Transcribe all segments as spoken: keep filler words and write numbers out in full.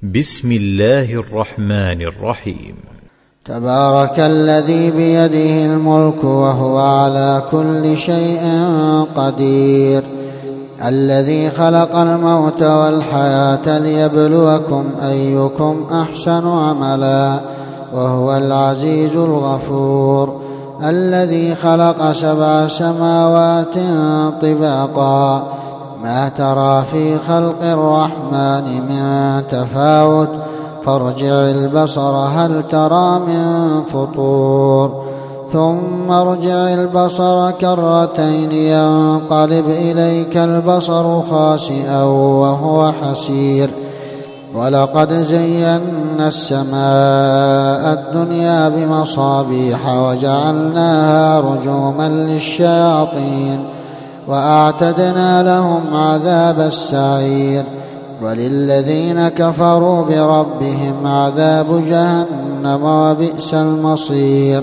بسم الله الرحمن الرحيم. تبارك الذي بيده الملك وهو على كل شيء قدير، الذي خلق الموت والحياة ليبلوكم أيكم أحسن عملا، وهو العزيز الغفور، الذي خلق سبع سماوات طباقا، ما ترى في خلق الرحمن من تفاوت، فارجع البصر هل ترى من فطور، ثم ارجع البصر كرتين ينقلب إليك البصر خاسئا وهو حسير، ولقد زينا السماء الدنيا بمصابيح وجعلناها رجوما للشياطين، وأعتدنا لهم عذاب السعير، وللذين كفروا بربهم عذاب جهنم وبئس المصير.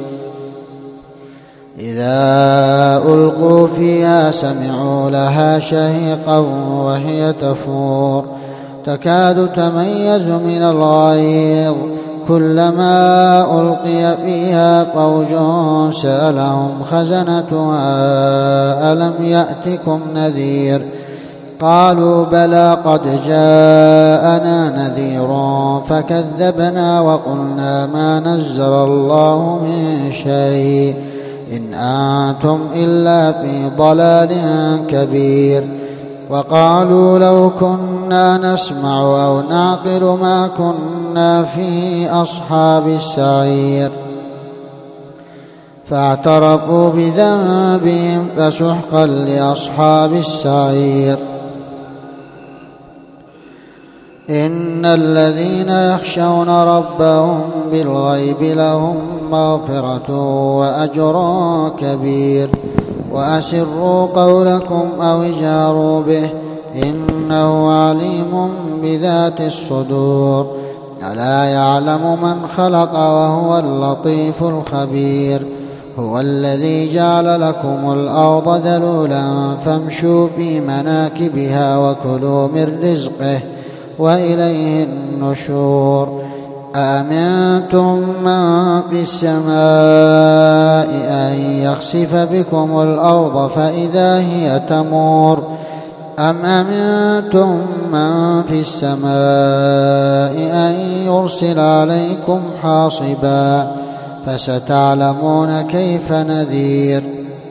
إذا ألقوا فيها سمعوا لها شهيقا وهي تفور، تكاد تميز من الغيظ، كلما ألقي فيها فوج سألهم خزنتها ألم يأتكم نذير، قالوا بلى قد جاءنا نذير فكذبنا وقلنا ما نزل الله من شيء إن أنتم إلا في ضلال كبير، وقالوا لو كنا نسمع أو نعقل ما كنا في أصحاب السعير، فاعترفوا بذنبهم فسحقا لأصحاب السعير. إن الذين يخشون ربهم بالغيب لهم مغفرة وأجر كبير، وأسروا قولكم أو اجهروا به إنه عليم بذات الصدور، ألا يعلم من خلق وهو اللطيف الخبير، هو الذي جعل لكم الأرض ذلولا فامشوا في مناكبها وكلوا من رزقه وإليه النشور. أأمنتم من في السماء أن يخسف بكم الأرض فإذا هي تمور، أم أمنتم من في السماء أن يرسل عليكم حاصبا، فستعلمون كيف نذير.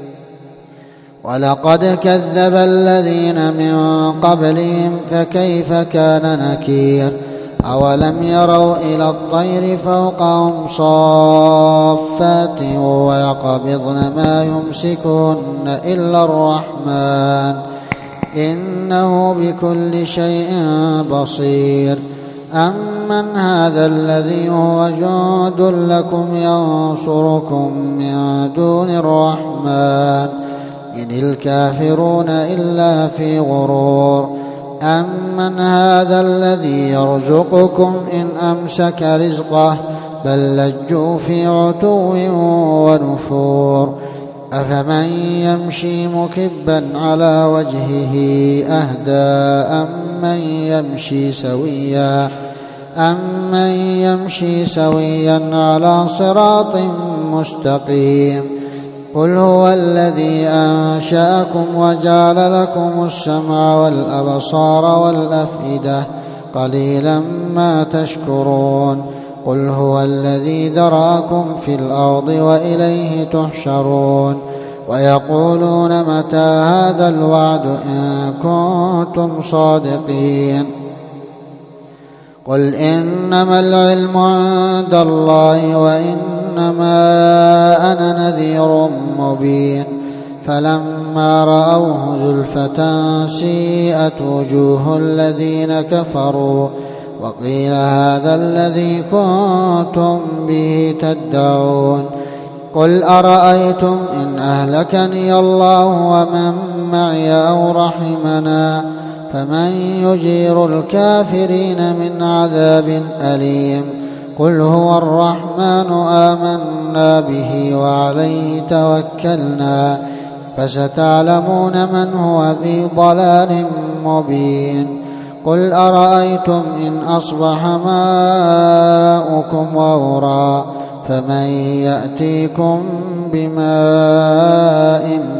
ولقد كذب الذين من قبلهم فكيف كان نكير، أولم يروا إلى الطير فوقهم صافات ويقبضن ما يمسكون إلا الرحمن إنه بكل شيء بصير. أمن هذا الذي هو جند لكم ينصركم من دون الرحمن إن الكافرون إلا في غرور. أمن هذا الذي يرزقكم إن أمسك رزقه بل لجوا في عتو ونفور. أفمن يمشي مكبا على وجهه أهدى أمن يمشي سويا أمن يمشي سويا على صراط مستقيم. قل هو الذي أنشأكم وجعل لكم السمع والأبصار والأفئدة قليلا ما تشكرون. قل هو الذي ذرأكم في الأرض وإليه تحشرون. ويقولون متى هذا الوعد إن كنتم صادقين. قل إنما العلم عند الله وإنما أنا نذير مبين. فلما رأوه زلفة سيئت وجوه الذين كفروا وقيل هذا الذي كنتم به تدعون. قل أرأيتم إن أهلكني الله ومن معي أو رحمنا فمن يجير الكافرين من عذاب أليم. قل هو الرحمن آمنا به وعليه توكلنا فستعلمون من هو في ضلال مبين. قل أرأيتم إن أصبح ماؤكم غورا فمن يأتيكم بماء